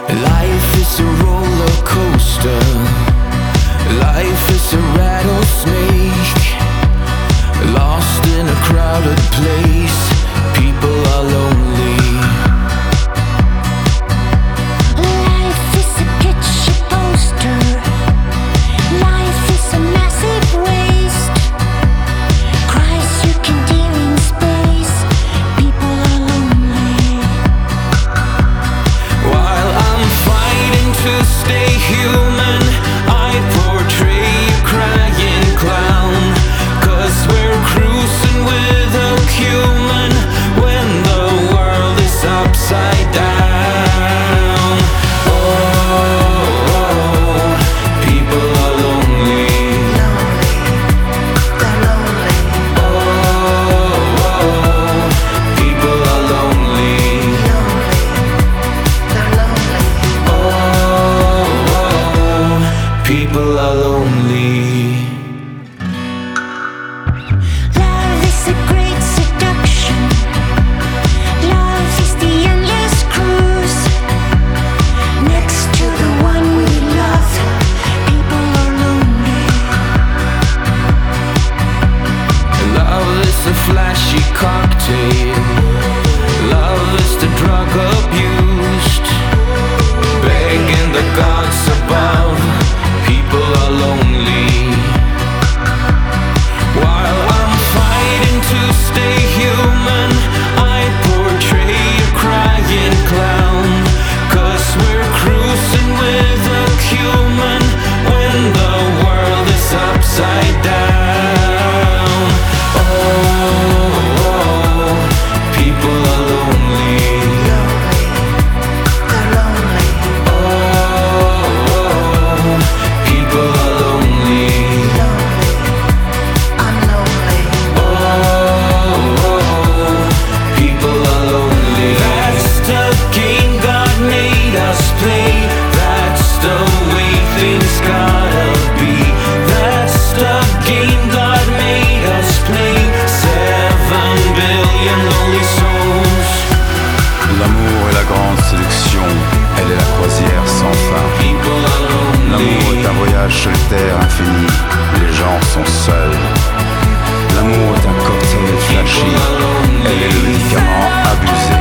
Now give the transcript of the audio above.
Life is a roller coaster. Life is a rattlesnake. Lost in a crowded place. People are lonely. Life is a picture poster. Life is a massive waste. Cries you can hear in space. People are lonely. While I'm fighting to stay human, I portray a crying clown. 'Cause we're cruising with a human when the world is upside down. Oh, people are lonely. Oh, people are lonely. Oh, people are lonely. Love is a great seduction. Love is the endless cruise. Next to the one we love, people are lonely. Love is a flashy cocktail. Love is the drug abused. Begging the gods above, people are lonely. While I'm fighting to stay human, I portray a crying clown. 'Cause we're cruising with a human when the world is upside down. Oh, people are lonely. Oh, people are lonely. Oh, people are lonely. That's the game God made us play. That's the way things gotta be. That's the game God made us play. 7 billion lonely souls. L'amour est la grande séduction, elle est la croisière sans fin. People are lonely. L'amour est un voyage solitaire infini, les gens sont seuls. L'amour est un cocktail flashy, elle est le médicament abusé.